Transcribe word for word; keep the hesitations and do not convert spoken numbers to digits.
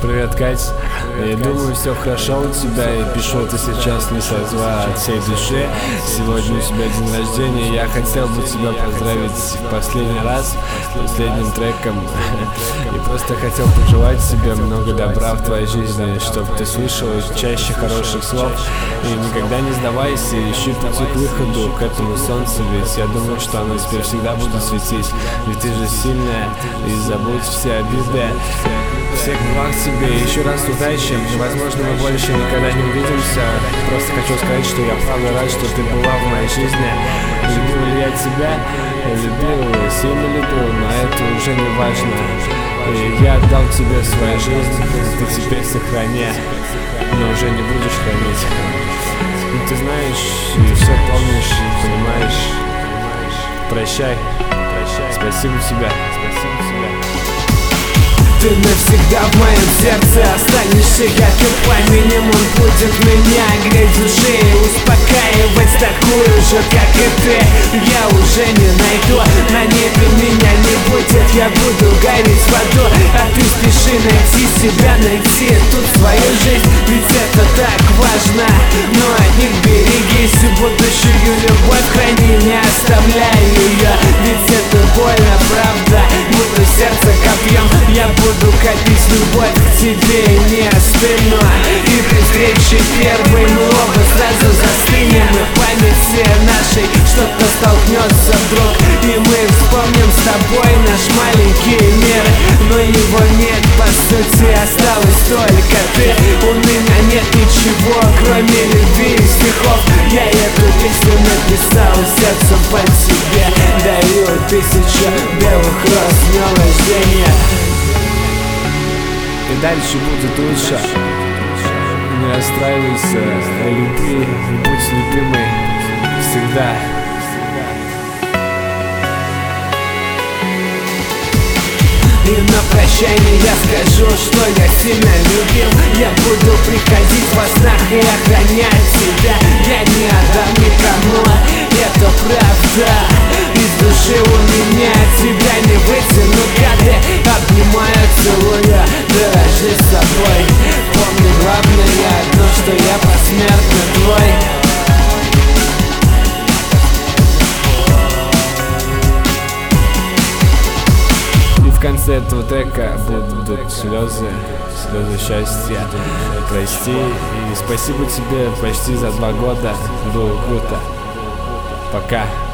Привет, Кать. Я думаю, все хорошо у тебя, и пишу это сейчас не со зла, а от всей души. Сегодня у тебя день рождения, я хотел бы тебя поздравить в последний раз, последним треком. И просто хотел пожелать тебе много добра в твоей жизни, чтобы ты слышал чаще хороших слов. И никогда не сдавайся, ищи пути к выходу, к этому солнцу, ведь я думаю, что оно тебе всегда будет светить. Ведь ты же сильная, и забудь все обиды. Всех благ тебе, еще раз удачи. Возможно, мы больше никогда не увидимся. Просто хочу сказать, что я правда рад, что ты была в моей жизни. Любил ли я тебя? Любил, сильно любил, но это уже не важно. И я отдал тебе свою жизнь, ты теперь сохрани, но уже не будешь хранить. Ну, ты знаешь, и все помнишь, и понимаешь. Прощай, прощай, спасибо тебе, спасибо тебе. Ты навсегда в моем сердце останешься, как и пламенем. Он будет меня греть души и успокаивать, такую же, как и ты. Я уже не найду, на небе меня не будет. Я буду гореть в аду, а ты спеши найти себя, найти тут свою жизнь. Ведь это так важно, но от них берегись. И будущую любовь храни, не оставляй ее. Ведь это больно, правда, будто сердце копьем. Я буду копить любовь к тебе и не остыну. И при встрече первой мы оба сразу застынем. И в памяти нашей что-то столкнется вдруг, и мы вспомним с тобой наш маленький мир. Но его нет, по сути, осталось только ты. У меня нет ничего, кроме любви и стихов. Я эту песню написал сердцем по тебе. Даю тысячу белых роз, с днем рождения. И дальше будет лучше. Не расстраивайся, люби, будь любимой всегда. И на прощание я скажу, что я сильно любил. Я буду приходить во снах и охранять тебя. Я не отдам никому, это правда. Из души у меня тебя не вытяну кадры. Обнимаю, целую, дорожи собой. Помни главное одно, что я посмертно твой. В конце этого трека будут слезы, слезы счастья. Прости и спасибо тебе почти за два года. Было круто. Пока.